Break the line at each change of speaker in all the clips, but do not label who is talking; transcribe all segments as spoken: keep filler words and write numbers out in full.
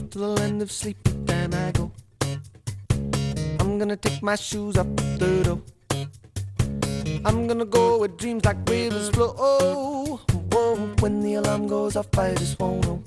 to the land of sleep, then I go. I'm gonna take my shoes off the door. I'm gonna go where dreams like rivers flow. Oh, whoa, when the alarm goes off, I just won't know.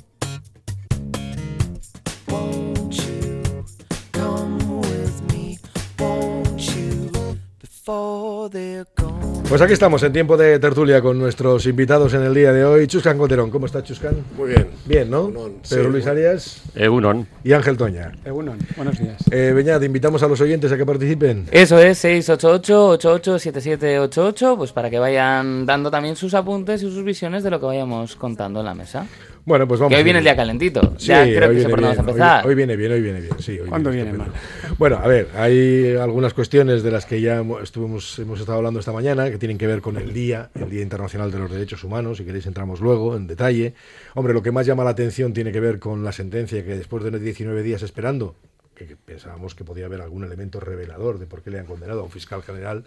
Won't you come with me? Won't you before they're gone?
Pues aquí estamos en tiempo de tertulia con nuestros invitados en el día de hoy. Chuscan Coterón, ¿cómo estás, Chuscan?
Muy bien.
Bien, ¿no?
Egunon,
Pedro
sí,
Luis
bueno.
Arias.
Egunon.
Y Ángel Toña.
Egunon, buenos días.
Eh, Beñat, invitamos a los oyentes a que participen.
Eso es, seis ocho ocho, ocho ocho siete siete ocho ocho, pues para que vayan dando también sus apuntes y sus visiones de lo que vayamos contando en la mesa.
Bueno, pues vamos.
Que hoy viene el día calentito.
Sí,
ya creo
hoy
que se
viene
podemos
bien,
empezar.
Hoy, hoy viene bien, hoy viene bien. Sí, hoy
¿Cuándo
viene
viene
estupendo. Bueno, a ver, hay algunas cuestiones de las que ya estuvimos, hemos estado hablando esta mañana que tienen que ver con el día, el Día Internacional de los Derechos Humanos. Si queréis entramos luego en detalle. Hombre, lo que más llama la atención tiene que ver con la sentencia que después de diecinueve días esperando, que, que pensábamos que podía haber algún elemento revelador de por qué le han condenado a un fiscal general.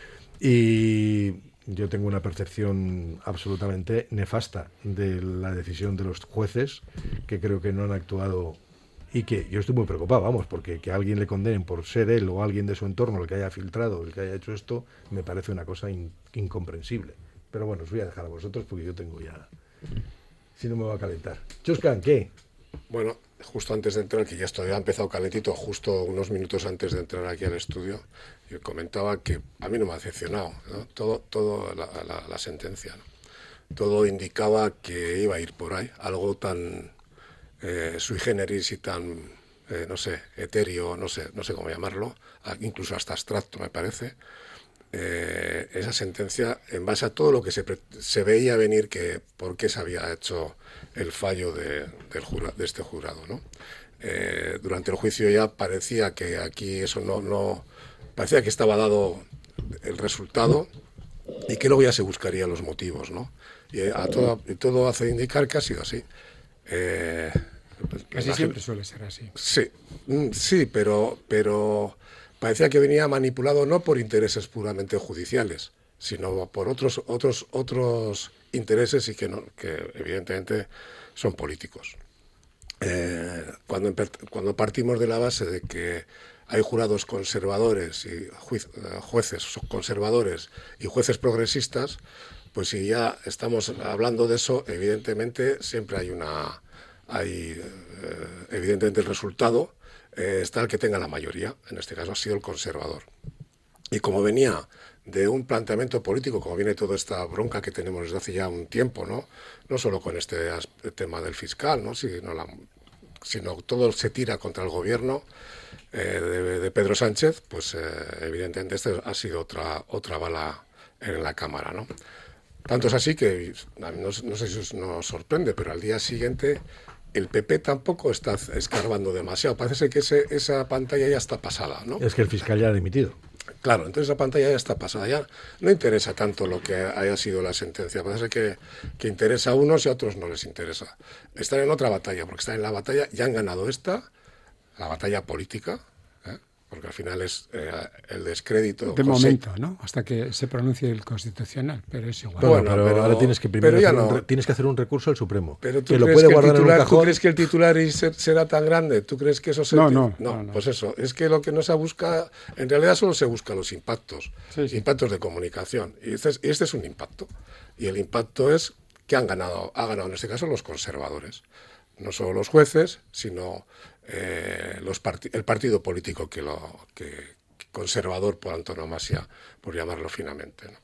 Y yo tengo una percepción absolutamente nefasta de la decisión de los jueces, que creo que no han actuado, y que yo estoy muy preocupado, vamos, porque que a alguien le condenen por ser él o alguien de su entorno el que haya filtrado, el que haya hecho esto, me parece una cosa in, incomprensible. Pero bueno, os voy a dejar a vosotros porque yo tengo ya... Si no me va a calentar. Chuscan, ¿qué?
Bueno, justo antes de entrar, que ya esto había empezado calentito, justo unos minutos antes de entrar aquí al estudio, yo comentaba que a mí no me ha decepcionado, ¿no? Todo, todo la, la, la sentencia, ¿no? Todo indicaba que iba a ir por ahí, algo tan eh, sui generis y tan, eh, no sé, etéreo, no sé, no sé cómo llamarlo, incluso hasta abstracto me parece. Eh, esa sentencia, en base a todo lo que se, se veía venir, que por qué se había hecho el fallo de, del jura, de este jurado, ¿no? Eh, durante el juicio ya parecía que aquí eso no, no parecía que estaba dado el resultado y que luego ya se buscarían los motivos, ¿no? Y a todo, y todo hace indicar que ha sido así. Eh,
Casi siempre suele ser así.
Sí, sí, pero, pero parecía que venía manipulado no por intereses puramente judiciales, sino por otros, otros, otros intereses y que, no, que evidentemente son políticos. Eh, cuando, cuando partimos de la base de que hay jurados conservadores y juez, jueces conservadores y jueces progresistas, pues si ya estamos hablando de eso, evidentemente siempre hay una... hay eh, evidentemente el resultado eh, está el que tenga la mayoría, en este caso ha sido el conservador. Y como venía de un planteamiento político, como viene toda esta bronca que tenemos desde hace ya un tiempo, no, no solo con este tema del fiscal, ¿no? sino, la, sino todo se tira contra el gobierno eh, de, de Pedro Sánchez, pues eh, evidentemente este ha sido otra, otra bala en la cámara, ¿no? Tanto es así que, no, no sé si os nos sorprende, pero al día siguiente el P P tampoco está escarbando demasiado. Parece que ese, esa pantalla ya está pasada, ¿no?
Es que el fiscal ya ha dimitido.
Claro, entonces la pantalla ya está pasada. Ya no interesa tanto lo que haya sido la sentencia. Parece que, que interesa a unos y a otros no les interesa. Están en otra batalla, porque están en la batalla, ya han ganado esta, la batalla política, ¿eh? Porque al final es eh, el descrédito.
De momento, ¿no? Hasta que se pronuncie el Constitucional, pero es igual.
Bueno, bueno pero, pero ahora tienes que primero hacer, no. un re, tienes que hacer un recurso al Supremo.
Pero tú
que
crees
lo puede
que
guardar
el titular,
en un cajón.
¿tú crees que el titular será tan grande? ¿Tú crees que eso se
no, no,
no,
no, no.
Pues eso, es que lo que no se busca, en realidad solo se busca los impactos,
sí, sí.
impactos de comunicación. Y este, es, y este es un impacto. Y el impacto es que han ganado, ha ganado en este caso los conservadores. No solo los jueces, sino eh, los part el partido político que lo que conservador por antonomasia, por llamarlo finamente, ¿no?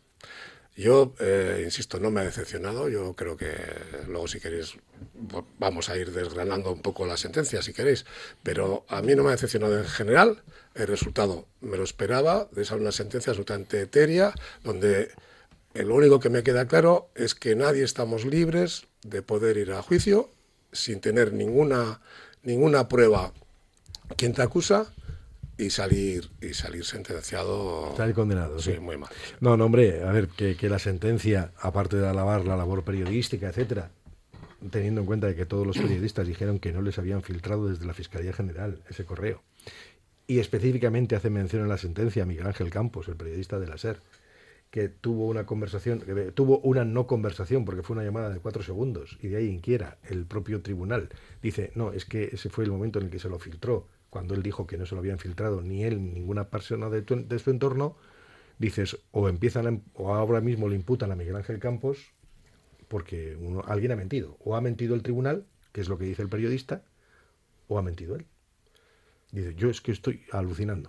Yo, eh, insisto, no me ha decepcionado. Yo creo que luego, si queréis, vamos a ir desgranando un poco la sentencia, si queréis. Pero a mí no me ha decepcionado en general. El resultado me lo esperaba, de esa una sentencia absolutamente etérea, donde lo único que me queda claro es que nadie estamos libres de poder ir a juicio sin tener ninguna, ninguna prueba quien te acusa, y salir y salir sentenciado.
Salir condenado.
Sí,
sí,
muy mal.
No, no, hombre, a ver, que, que la sentencia, aparte de alabar la labor periodística, etcétera, teniendo en cuenta de que todos los periodistas dijeron que no les habían filtrado desde la Fiscalía General ese correo. Y específicamente hace mención en la sentencia a Miguel Ángel Campos, el periodista de la SER, que tuvo una conversación, que tuvo una no conversación, porque fue una llamada de cuatro segundos, y de ahí inquiera el propio tribunal. Dice, no, es que ese fue el momento en el que se lo filtró, cuando él dijo que no se lo habían filtrado ni él ni ninguna persona de, tu, de su entorno. Dices, o empiezan a, o ahora mismo le imputan a Miguel Ángel Campos porque uno, alguien ha mentido, o ha mentido el tribunal, que es lo que dice el periodista, o ha mentido él. Dice, yo es que estoy alucinando.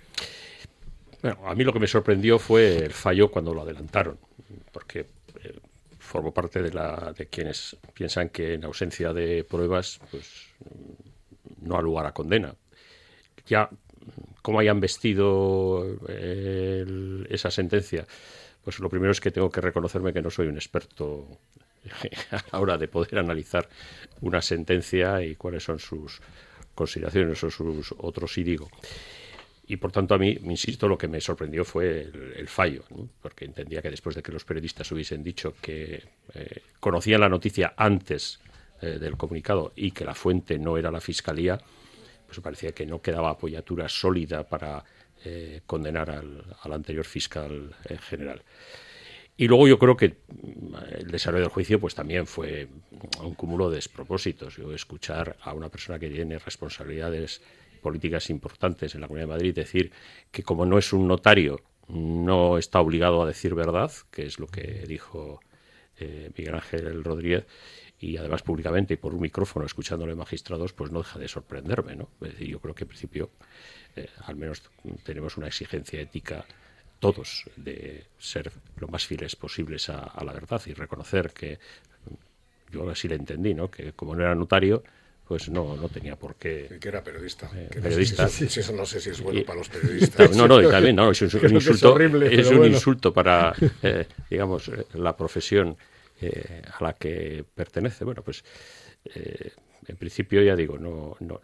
Bueno, a mí lo que me sorprendió fue el fallo cuando lo adelantaron, porque eh, formo parte de, la, de quienes piensan que en ausencia de pruebas pues no ha lugar a condena. Ya, cómo hayan vestido el, esa sentencia, pues lo primero es que tengo que reconocerme que no soy un experto a la hora de poder analizar una sentencia y cuáles son sus consideraciones o sus otros sí digo. Y por tanto a mí, insisto, lo que me sorprendió fue el, el fallo, ¿no? Porque entendía que después de que los periodistas hubiesen dicho que eh, conocían la noticia antes eh, del comunicado y que la fuente no era la Fiscalía, pues me parecía que no quedaba apoyatura sólida para eh, condenar al, al anterior fiscal eh, general. Y luego yo creo que el desarrollo del juicio pues también fue un cúmulo de despropósitos. Yo escuchar a una persona que tiene responsabilidades políticas importantes en la Comunidad de Madrid decir que como no es un notario no está obligado a decir verdad, que es lo que dijo eh, Miguel Ángel Rodríguez, y además públicamente y por un micrófono escuchándole magistrados, pues no deja de sorprenderme, ¿no? Es decir, yo creo que en principio eh, al menos tenemos una exigencia ética todos de ser lo más fieles posibles a, a la verdad y reconocer que, yo así le entendí, ¿no? Que como no era notario, pues no, no tenía por qué.
Que era periodista.
Eh,
que
periodista.
No sé si eso, si eso no sé si es bueno
y,
para los periodistas.
No, no, y también, no, es un, un insulto, es, horrible, es un
bueno.
insulto para, eh, digamos, la profesión eh, a la que pertenece. Bueno, pues eh, en principio ya digo, no, no,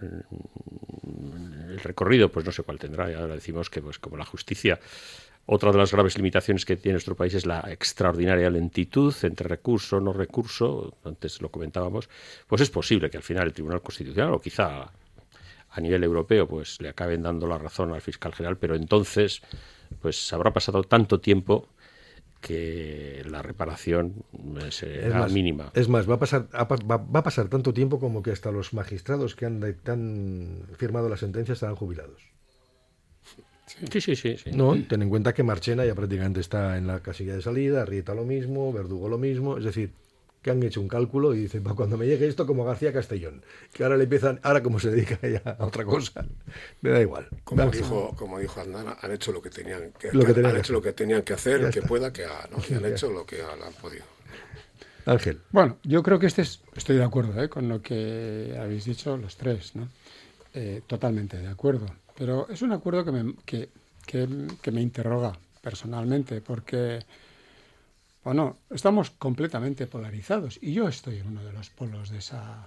el recorrido, pues no sé cuál tendrá. Y ahora decimos que, pues como la justicia. Otra de las graves limitaciones que tiene nuestro país es la extraordinaria lentitud entre recurso, no recurso, antes lo comentábamos, pues es posible que al final el Tribunal Constitucional o quizá a nivel europeo pues le acaben dando la razón al fiscal general, pero entonces pues habrá pasado tanto tiempo que la reparación será
es más,
mínima.
Es más, va a pasar va, va a pasar tanto tiempo como que hasta los magistrados que han, que han firmado la sentencia estarán jubilados.
Sí, sí, sí, sí.
No, ten en cuenta que Marchena ya prácticamente está en la casilla de salida, Rieta lo mismo, Verdugo lo mismo, es decir, que han hecho un cálculo y dicen, para cuando me llegue esto como García Castellón, que ahora le empiezan, ahora como se dedica ya a otra cosa, me da igual.
Como dijo, como dijo Aznar, han hecho lo que tenían que,
lo que, tenían
han
que
hecho lo que tenían que hacer, que pueda que hagan, ¿no? Y han
ya.
hecho lo que han podido.
Ángel.
Bueno, yo creo que este es, estoy de acuerdo ¿eh? con lo que habéis dicho los tres, ¿no? Eh, totalmente de acuerdo. Pero es un acuerdo que me, que, que, que me interroga personalmente, porque, bueno, estamos completamente polarizados y yo estoy en uno de los polos de esa,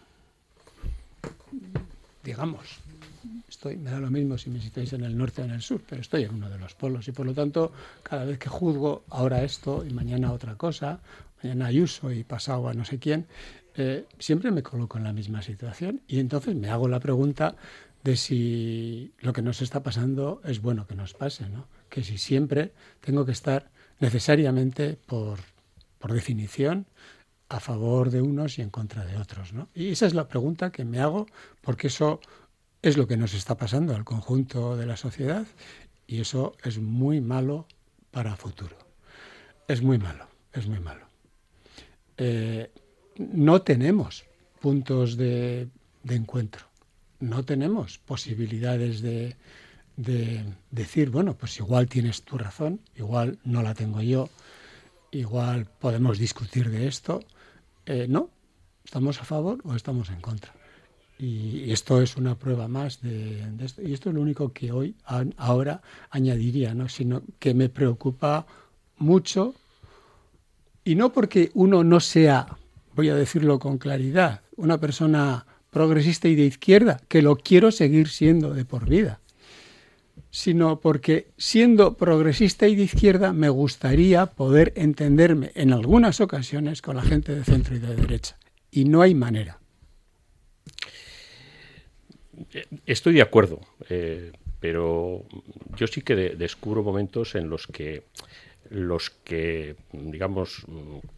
digamos, estoy, me da lo mismo si me situáis en el norte o en el sur, pero estoy en uno de los polos y por lo tanto, cada vez que juzgo ahora esto y mañana otra cosa, mañana Ayuso y pasado a no sé quién, eh, siempre me coloco en la misma situación y entonces me hago la pregunta de si lo que nos está pasando es bueno que nos pase, ¿no? Que si siempre tengo que estar necesariamente, por, por definición, a favor de unos y en contra de otros, ¿no? Y esa es la pregunta que me hago, porque eso es lo que nos está pasando al conjunto de la sociedad y eso es muy malo para futuro. Es muy malo, es muy malo. Eh, no tenemos puntos de, de encuentro. No tenemos posibilidades de, de decir, bueno, pues igual tienes tu razón, igual no la tengo yo, igual podemos discutir de esto. Eh, no, ¿estamos a favor o estamos en contra? Y esto es una prueba más de, de esto. Y esto es lo único que hoy, a, ahora, añadiría, ¿no? Sino que me preocupa mucho, y no porque uno no sea, voy a decirlo con claridad, una persona progresista y de izquierda, que lo quiero seguir siendo de por vida, sino porque siendo progresista y de izquierda me gustaría poder entenderme en algunas ocasiones con la gente de centro y de derecha. Y no hay manera.
Estoy de acuerdo, eh, pero yo sí que de, descubro momentos en los que los que, digamos,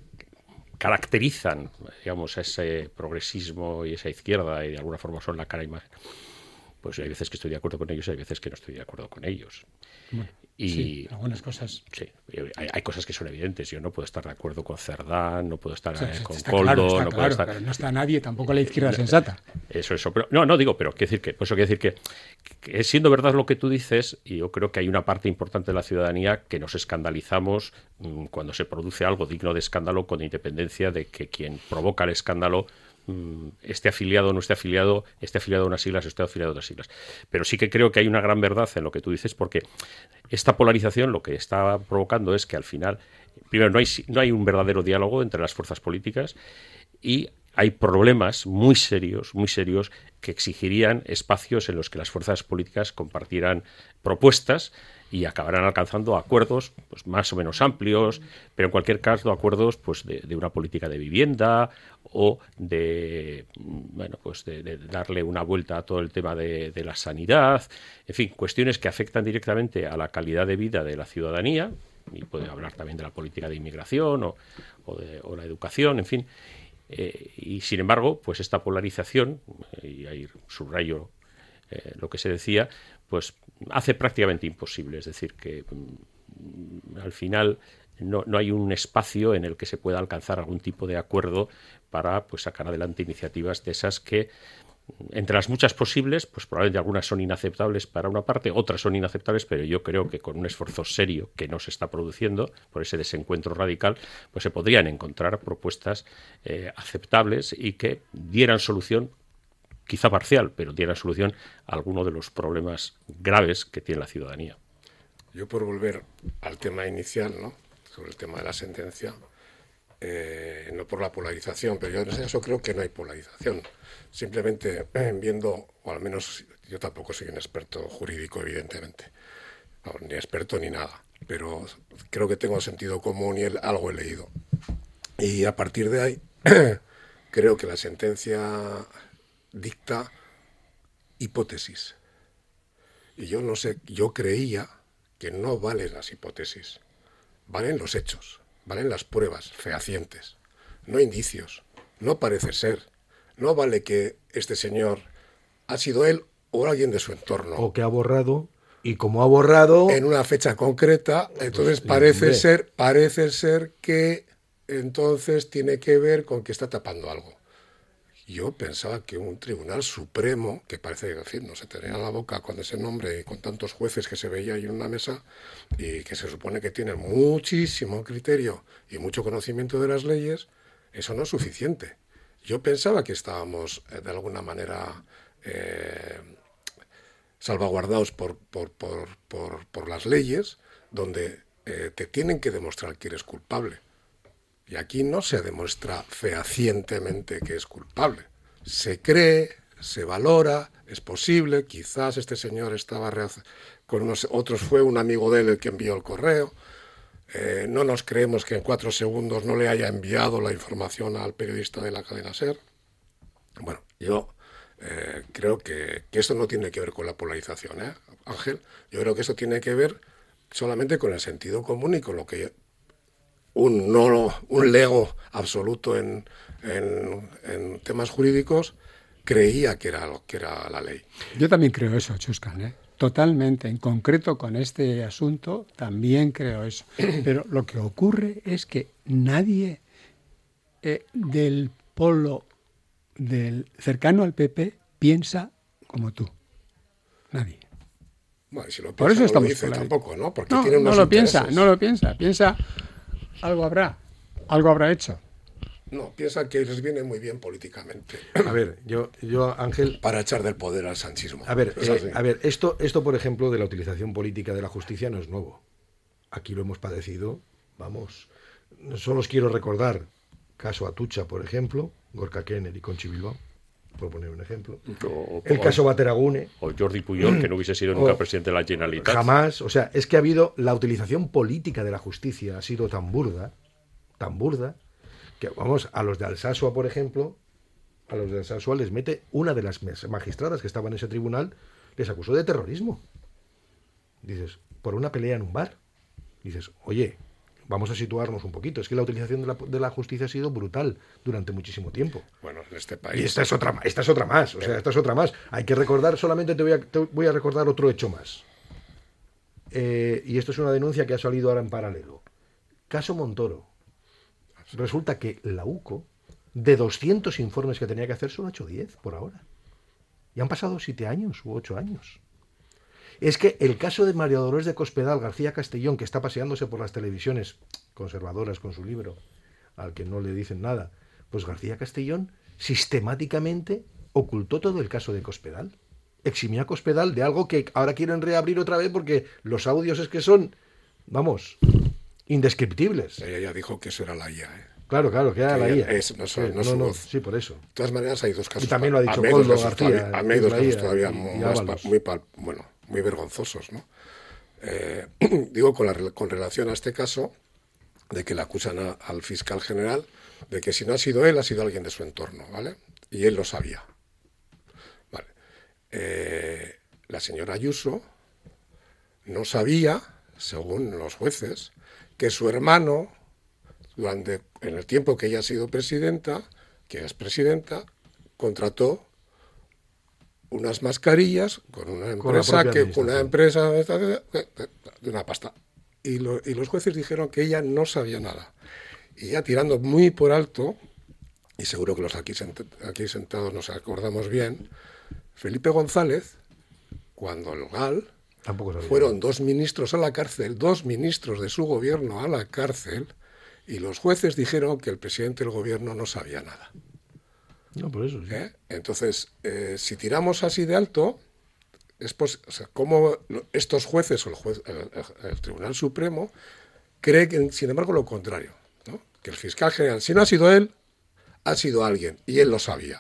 caracterizan, digamos, a ese progresismo y esa izquierda y de alguna forma son la cara imagen, pues hay veces que estoy de acuerdo con ellos y hay veces que no estoy de acuerdo con ellos.
Bueno,
y
sí, algunas cosas.
Sí, hay, hay cosas que son evidentes. Yo no puedo estar de acuerdo con Cerdán, no puedo estar
O sea,
eh, con
está
Coldo,
claro, está
no puedo
claro,
estar.
pero no está nadie, tampoco la izquierda sensata.
Eso, eso. Pero, no, no digo, pero quiero decir que, por eso quiero decir que, que siendo verdad lo que tú dices, y yo creo que hay una parte importante de la ciudadanía que nos escandalizamos mmm, cuando se produce algo digno de escándalo, con independencia de que quien provoca el escándalo esté afiliado o no esté afiliado, esté afiliado a unas siglas o esté afiliado a otras siglas. Pero sí que creo que hay una gran verdad en lo que tú dices, porque esta polarización lo que está provocando es que al final, primero, no hay, no hay un verdadero diálogo entre las fuerzas políticas y hay problemas muy serios, muy serios, que exigirían espacios en los que las fuerzas políticas compartieran propuestas y acabarán alcanzando acuerdos pues, más o menos amplios, pero en cualquier caso acuerdos pues, de, de una política de vivienda o de, bueno, pues de, de darle una vuelta a todo el tema de, de la sanidad, en fin, cuestiones que afectan directamente a la calidad de vida de la ciudadanía, y puede hablar también de la política de inmigración o, o, de, o la educación, en fin. Eh, y sin embargo, pues esta polarización, y ahí subrayo eh, lo que se decía, pues hace prácticamente imposible. Es decir, que mm, al final no, no hay un espacio en el que se pueda alcanzar algún tipo de acuerdo para pues sacar adelante iniciativas de esas que, entre las muchas posibles, pues probablemente algunas son inaceptables para una parte, otras son inaceptables, pero yo creo que con un esfuerzo serio que no se está produciendo por ese desencuentro radical, pues se podrían encontrar propuestas eh, aceptables y que dieran solución, quizá parcial, pero dieran solución a alguno de los problemas graves que tiene la ciudadanía.
Yo, por volver al tema inicial, ¿no?, sobre el tema de la sentencia, eh, no por la polarización, pero yo en ese caso creo que no hay polarización. Simplemente eh, viendo, o al menos yo tampoco soy un experto jurídico, evidentemente, no, ni experto ni nada, pero creo que tengo sentido común y el, algo he leído. Y a partir de ahí, creo que la sentencia dicta hipótesis. Y yo no sé, yo creía que no valen las hipótesis, valen los hechos, valen las pruebas fehacientes, no indicios, no parece ser. No vale que este señor ha sido él o alguien de su entorno.
O que ha borrado, y como ha borrado...
En una fecha concreta, entonces pues, parece ser, parece ser que entonces tiene que ver con que está tapando algo. Yo pensaba que un tribunal supremo, que parece decir, no se tenía la boca con ese nombre y con tantos jueces que se veía ahí en una mesa, y que se supone que tienen muchísimo criterio y mucho conocimiento de las leyes, eso no es suficiente. Yo pensaba que estábamos, eh, de alguna manera, eh, salvaguardados por, por, por, por, por las leyes, donde eh, te tienen que demostrar que eres culpable. Y aquí no se demuestra fehacientemente que es culpable. Se cree, se valora, es posible, quizás este señor estaba con unos, otros fue un amigo de él el que envió el correo. Eh, no nos creemos que en cuatro segundos no le haya enviado la información al periodista de la cadena SER. Bueno, yo eh, creo que, que esto no tiene que ver con la polarización, ¿eh, Ángel? Yo creo que esto tiene que ver solamente con el sentido común y con lo que un, no, un lego absoluto en, en, en temas jurídicos creía que era, que era la ley.
Yo también creo eso, Chuscan, ¿eh? Totalmente, en concreto con este asunto también creo eso. Pero lo que ocurre es que nadie eh, del polo del cercano al P P piensa como tú. Nadie.
Bueno, si lo piensa,
por eso
no
estamos
lo dice tampoco, ¿no? Porque
no,
tiene unos
no lo
intereses.
piensa, no lo piensa. Piensa, algo habrá, algo habrá hecho.
No, piensa que les viene muy bien políticamente.
A ver, yo, yo Ángel...
Para echar del poder al sanchismo.
A ver,
Es
eh, a ver esto, esto, por ejemplo, de la utilización política de la justicia no es nuevo. Aquí lo hemos padecido, vamos. Solo os quiero recordar, caso Atucha, por ejemplo, Gorka Kenner y Conchi Bilbao, por poner un ejemplo.
O,
el
o,
caso Bateragune.
O Jordi Puyol, que no hubiese sido nunca presidente de la Generalitat.
Jamás. O sea, es que ha habido... La utilización política de la justicia ha sido tan burda, tan burda, que vamos, a los de Alsasua, por ejemplo, a los de Alsasua les mete una de las magistradas que estaba en ese tribunal, les acusó de terrorismo. Dices, por una pelea en un bar. Dices, oye, vamos a situarnos un poquito. Es que la utilización de la, de la justicia ha sido brutal durante muchísimo tiempo.
Bueno, en este país...
Y esta es otra, esta es otra más, o sea, esta es otra más. Hay que recordar, solamente te voy a, te voy a recordar otro hecho más. Eh, y esto es una denuncia que ha salido ahora en paralelo. Caso Montoro. Resulta que la U C O, de doscientos informes que tenía que hacer, son hecho diez por ahora. Y han pasado siete años u ocho años. Es que el caso de María Dolores de Cospedal García Castellón, que está paseándose por las televisiones conservadoras con su libro, al que no le dicen nada, pues García Castellón sistemáticamente ocultó todo el caso de Cospedal. Eximió a Cospedal de algo que ahora quieren reabrir otra vez porque los audios es que son, vamos, indescriptibles.
Ella ya dijo que eso era la I A, ¿eh?
Claro, claro, que era
que
la I A.
Es, no,
sí,
no,
no,
su
no,
voz.
sí, por eso.
De todas maneras, hay dos casos.
Y también lo ha dicho
a
Coldo
casos
García.
Todavía, a mí hay dos casos todavía
y, y
más, pa, muy, pa, bueno, muy vergonzosos, ¿no? Eh, digo, con, la, con relación a este caso, de que le acusan a, al fiscal general de que si no ha sido él, ha sido alguien de su entorno, ¿vale? Y él lo sabía. Vale. Eh, la señora Ayuso no sabía, según los jueces, que su hermano, durante en el tiempo que ella ha sido presidenta, que es presidenta, contrató unas mascarillas con una empresa
con
que una empresa de una pasta. Y, lo, y los jueces dijeron que ella no sabía nada. Y ya tirando muy por alto, y seguro que los aquí, sent aquí sentados nos acordamos bien, Felipe González, cuando el GAL, fueron dos ministros a la cárcel, dos ministros de su gobierno a la cárcel, y los jueces dijeron que el presidente del gobierno no sabía nada.
No, por eso sí.
¿Eh? Entonces, eh, si tiramos así de alto, es pos o sea, ¿cómo estos jueces o el, juez, el, el, el Tribunal Supremo cree que, sin embargo, lo contrario, ¿no? Que el fiscal general, si no ha sido él, ha sido alguien, y él lo sabía.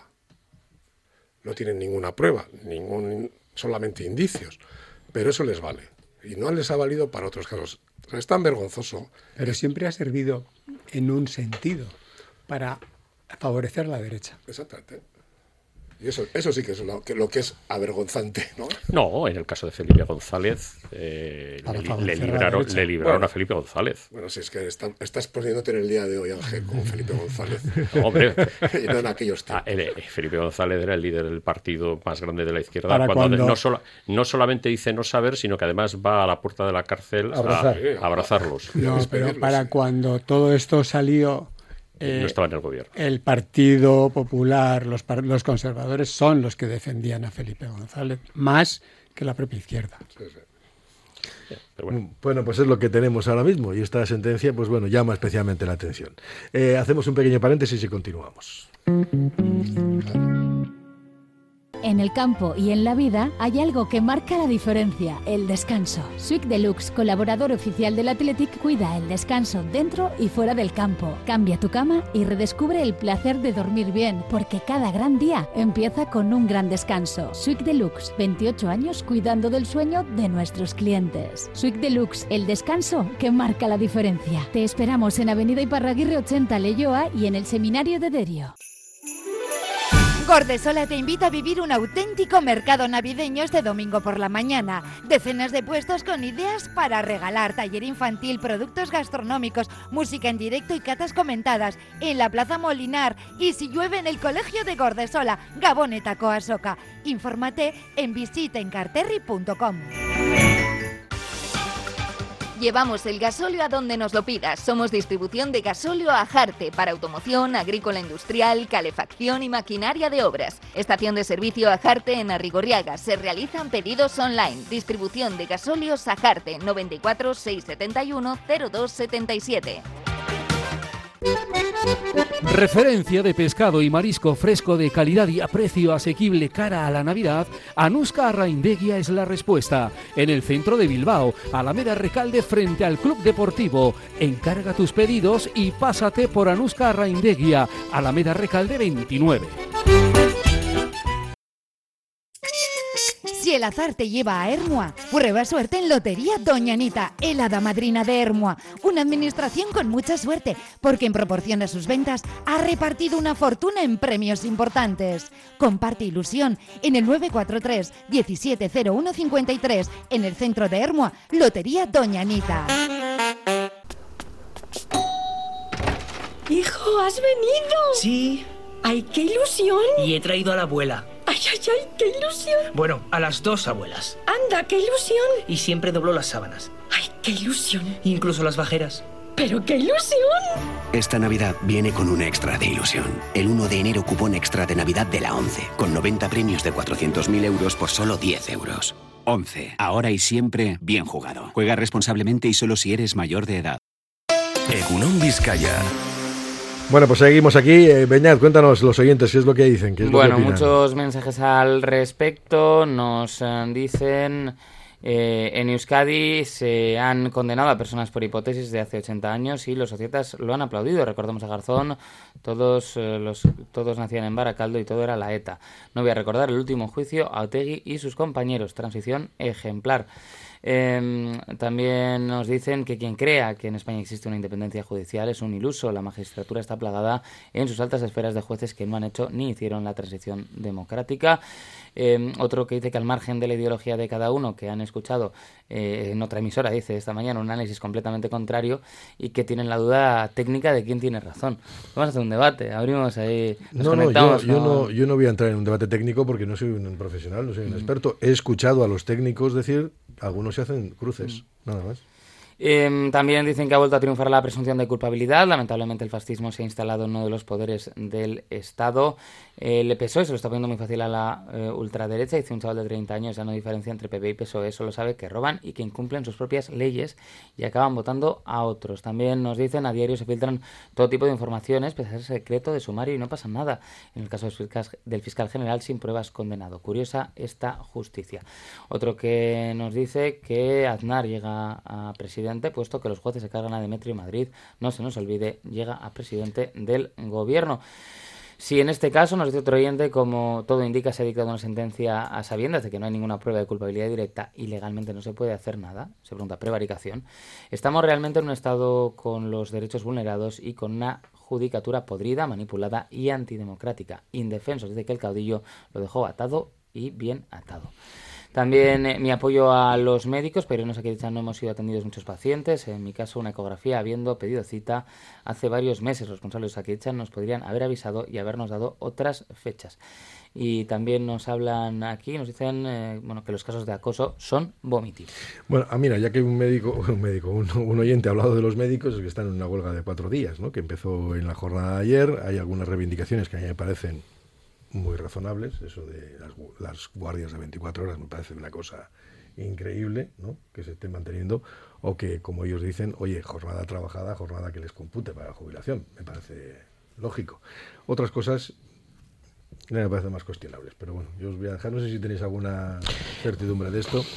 No tienen ninguna prueba, ningún, solamente indicios, pero eso les vale. Y no les ha valido para otros casos. O sea, es tan vergonzoso.
Pero siempre ha servido en un sentido, para favorecer a la derecha.
Exactamente. Y eso, eso sí que es lo que, lo que es avergonzante, ¿no?
No, en el caso de Felipe González, eh, le, le libraron, le libraron bueno, a Felipe González.
Bueno, si es que está, estás poniéndote en el día de hoy, Ángel, como Felipe González.
No, hombre,
y no en aquellos tiempos.
Ah, el, Felipe González era el líder del partido más grande de la izquierda.
Para
cuando,
cuando...
No, solo, no solamente dice no saber, sino que además va a la puerta de la cárcel a,
Abrazar.
a, a abrazarlos.
No, pero para cuando todo esto salió...
Eh, no estaba en el gobierno.
El Partido Popular, los, los conservadores son los que defendían a Felipe González, más que la propia izquierda.
Sí, sí.
Pero bueno. bueno, pues es lo que tenemos ahora mismo y esta sentencia, pues bueno, llama especialmente la atención. Eh, hacemos un pequeño paréntesis y continuamos.
En el campo y en la vida hay algo que marca la diferencia, el descanso. Swick Deluxe, colaborador oficial del Athletic, cuida el descanso dentro y fuera del campo. Cambia tu cama y redescubre el placer de dormir bien, porque cada gran día empieza con un gran descanso. Swick Deluxe, veintiocho años cuidando del sueño de nuestros clientes. Swick Deluxe, el descanso que marca la diferencia. Te esperamos en Avenida Iparraguirre ochenta, Leioa, y en el Seminario de Derio.
Gordesola te invita a vivir un auténtico mercado navideño este domingo por la mañana. Decenas de puestos con ideas para regalar, taller infantil, productos gastronómicos, música en directo y catas comentadas en la Plaza Molinar. Y si llueve, en el Colegio de Gordesola, Gabonetako Asoka. Infórmate en visita en carterri punto com.
Llevamos el gasóleo a donde nos lo pidas. Somos distribución de gasóleo Ajarte para automoción, agrícola industrial, calefacción y maquinaria de obras. Estación de servicio Ajarte en Arrigorriaga. Se realizan pedidos online. Distribución de gasóleos Ajarte noventa y cuatro, seiscientos setenta y uno, cero dos setenta y siete.
Referencia de pescado y marisco fresco de calidad y a precio asequible cara a la Navidad, Anuska Arraindegia es la respuesta. En el centro de Bilbao, Alameda Recalde frente al Club Deportivo. Encarga tus pedidos y pásate por Anuska Arraindegia, Alameda Recalde veintinueve.
Si el azar te lleva a Ermua, prueba suerte en Lotería Doña Anita, el hada madrina de Ermua. Una administración con mucha suerte, porque en proporción a sus ventas ha repartido una fortuna en premios importantes. Comparte ilusión en el nueve cuatro tres, diecisiete cero uno cincuenta y tres, en el centro de Ermua, Lotería Doña Anita.
¡Hijo, has venido!
Sí.
¡Ay, qué ilusión!
Y he traído a la abuela.
¡Ay, ay, ay, qué ilusión!
Bueno, a las dos abuelas.
¡Anda, qué ilusión!
Y siempre dobló las sábanas.
¡Ay, qué ilusión!
Incluso las bajeras.
¡Pero qué ilusión!
Esta Navidad viene con un extra de ilusión. El uno de enero cupón extra de Navidad de la ONCE, con noventa premios de cuatrocientos mil euros por solo diez euros. ONCE, ahora y siempre bien jugado. Juega responsablemente y solo si eres mayor de edad.
Egunon Vizcaya.
Bueno, pues seguimos aquí. Eh, Beñat, cuéntanos los oyentes, ¿qué es lo que dicen? ¿Qué es
bueno,
lo que
muchos mensajes al respecto. Nos eh, dicen... Eh, en Euskadi se han condenado a personas por hipótesis de hace ochenta años y los societas lo han aplaudido. Recordemos a Garzón, todos, eh, los, todos nacían en Baracaldo y todo era la ETA. No voy a recordar el último juicio a Otegi y sus compañeros. Transición ejemplar. Eh, también nos dicen que quien crea que en España existe una independencia judicial es un iluso. La magistratura está plagada en sus altas esferas de jueces que no han hecho ni hicieron la transición democrática. Eh, otro que dice que al margen de la ideología de cada uno, que han escuchado eh, en otra emisora, dice esta mañana, un análisis completamente contrario y que tienen la duda técnica de quién tiene razón. Vamos a hacer un debate, abrimos ahí, nos
no,
conectamos.
No, yo, yo,
con...
no, yo no voy a entrar en un debate técnico porque no soy un profesional, no soy un mm. experto. He escuchado a los técnicos decir, algunos se hacen cruces, mm. nada más.
Eh, también dicen que ha vuelto a triunfar la presunción de culpabilidad. Lamentablemente el fascismo se ha instalado en uno de los poderes del Estado. Eh, el P S O E se lo está poniendo muy fácil a la eh, ultraderecha. Dice un chaval de treinta años, ya no diferencia entre P P y P S O E, solo sabe que roban y que incumplen sus propias leyes y acaban votando a otros. También nos dicen, a diario se filtran todo tipo de informaciones, pese a ser secreto de sumario y no pasa nada. En el caso del fiscal, del fiscal general, sin pruebas, condenado. Curiosa esta justicia. Otro que nos dice que Aznar llega a presidente, puesto que los jueces se cargan a Demetrio y Madrid, no se nos olvide, llega a presidente del gobierno. Si en este caso, nos dice otro oyente, como todo indica, se ha dictado una sentencia a sabiendas de que no hay ninguna prueba de culpabilidad directa y legalmente no se puede hacer nada, se pregunta, prevaricación, ¿estamos realmente en un estado con los derechos vulnerados y con una judicatura podrida, manipulada y antidemocrática? Indefensos, dice que el caudillo lo dejó atado y bien atado. También eh, mi apoyo a los médicos, pero en Osakidetza no hemos sido atendidos muchos pacientes. En mi caso, una ecografía, habiendo pedido cita hace varios meses. Los responsables de Osakidetza nos podrían haber avisado y habernos dado otras fechas. Y también nos hablan aquí, nos dicen eh, bueno, que los casos de acoso son vomitivos.
Bueno, ah, mira, ya que un médico, un médico, un, un oyente ha hablado de los médicos, es que están en una huelga de cuatro días, ¿no? Que empezó en la jornada de ayer. Hay algunas reivindicaciones que a mí me parecen muy razonables, eso de las, las guardias de veinticuatro horas me parece una cosa increíble, ¿no? Que se esté manteniendo, o que, como ellos dicen, oye, jornada trabajada, jornada que les compute para la jubilación, me parece lógico. Otras cosas me parecen más cuestionables, pero bueno, yo os voy a dejar, no sé si tenéis alguna certidumbre de esto.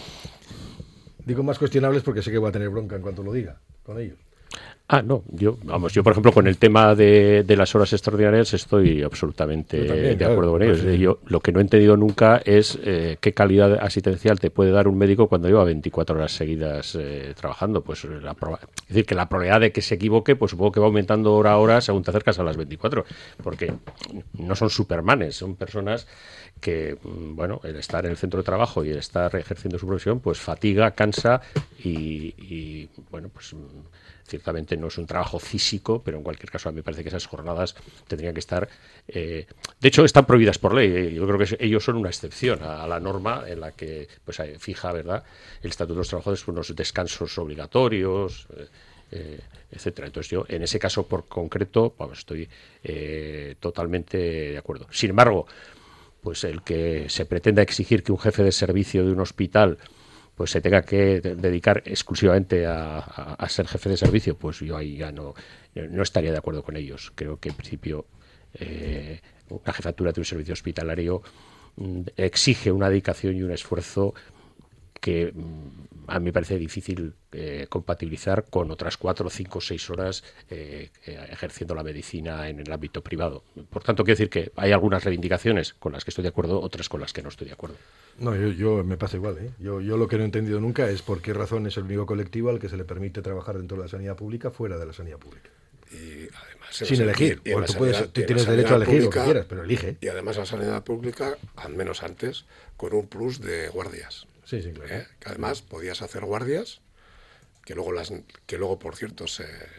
Digo más cuestionables porque sé que voy a tener bronca en cuanto lo diga con ellos.
Ah, no, yo, vamos, yo por ejemplo con el tema de, de las horas extraordinarias estoy absolutamente también, de acuerdo claro, con ellos. Pues, yo lo que no he entendido nunca es eh, qué calidad asistencial te puede dar un médico cuando lleva veinticuatro horas seguidas eh, trabajando. Pues la es decir, que la probabilidad de que se equivoque, pues supongo que va aumentando hora a hora según te acercas a las veinticuatro, porque no son supermanes, son personas que, bueno, el estar en el centro de trabajo y el estar ejerciendo su profesión, pues fatiga, cansa y, y bueno, pues ciertamente no es un trabajo físico, pero en cualquier caso a mí me parece que esas jornadas tendrían que estar... Eh, de hecho, están prohibidas por ley. Yo creo que ellos son una excepción a, a la norma en la que pues fija, ¿verdad?, el Estatuto de los Trabajadores, unos descansos obligatorios, eh, eh, etcétera. Entonces yo, en ese caso por concreto, vamos, estoy eh, totalmente de acuerdo. Sin embargo, pues el que se pretenda exigir que un jefe de servicio de un hospital pues se tenga que dedicar exclusivamente a, a, a ser jefe de servicio, pues yo ahí ya no, no estaría de acuerdo con ellos. Creo que en principio eh, una jefatura de un servicio hospitalario mm, exige una dedicación y un esfuerzo que mm, a mí me parece difícil eh, compatibilizar con otras cuatro, cinco, seis horas eh, ejerciendo la medicina en el ámbito privado. Por tanto, quiero decir que hay algunas reivindicaciones con las que estoy de acuerdo, otras con las que no estoy de acuerdo.
No, yo, yo me pasa igual, ¿eh? Yo, yo lo que no he entendido nunca es por qué razón es el único colectivo al que se le permite trabajar dentro de la sanidad pública fuera de la sanidad pública.
Y además
sin elegir, porque tú, puedes, tú tienes derecho a elegir pública, lo que quieras, pero elige.
Y además la sanidad pública, al menos antes, con un plus de guardias.
Sí, sí, claro.
¿Eh? Que además podías hacer guardias, que luego, las, que luego por cierto, se,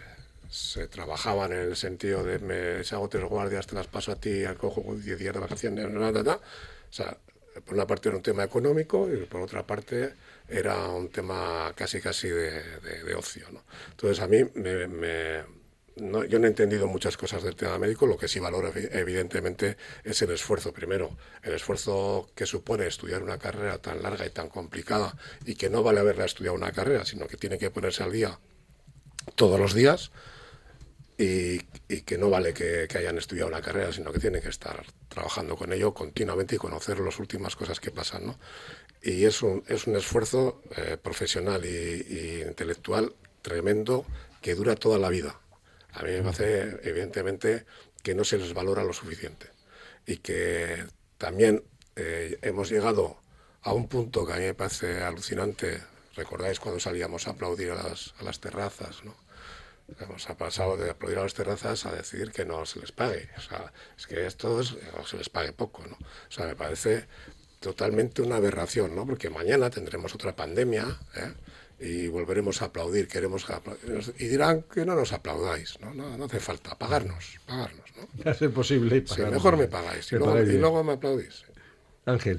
se trabajaban en el sentido de me, si hago tres guardias te las paso a ti, cojo diez días de vacaciones, nada, nada. O sea, por una parte era un tema económico y por otra parte era un tema casi casi de, de, de ocio, ¿no? Entonces a mí me, me, no, yo no he entendido muchas cosas del tema médico. Lo que sí valoro evidentemente es el esfuerzo. Primero, el esfuerzo que supone estudiar una carrera tan larga y tan complicada, y que no vale haberla estudiado una carrera, sino que tiene que ponerse al día todos los días. Y, y que no vale que, que hayan estudiado una carrera, sino que tienen que estar trabajando con ello continuamente y conocer las últimas cosas que pasan, ¿no? Y es un, es un esfuerzo eh, profesional y, y intelectual tremendo que dura toda la vida. A mí me parece, evidentemente, que no se les valora lo suficiente. Y que también eh, hemos llegado a un punto que a mí me parece alucinante. ¿Recordáis cuando salíamos a aplaudir a las, a las terrazas, ¿no? Hemos pasado de aplaudir a las terrazas a decidir que no se les pague. O sea, es que esto es, o se les pague poco, ¿no? O sea, me parece totalmente una aberración, ¿no? Porque mañana tendremos otra pandemia, ¿eh? Y volveremos a aplaudir, queremos aplaudir, y dirán que no nos aplaudáis, ¿no? No, no hace falta, pagarnos, pagarnos, ¿no?
Ya es posible.
Sí, mejor me pagáis y, me luego, pagáis y luego me aplaudís.
Ángel.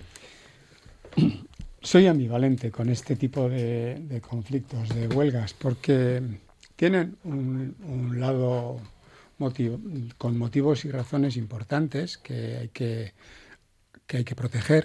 Soy ambivalente con este tipo de, de conflictos, de huelgas, porque tienen un, un lado motivo, con motivos y razones importantes que hay que, que hay que proteger,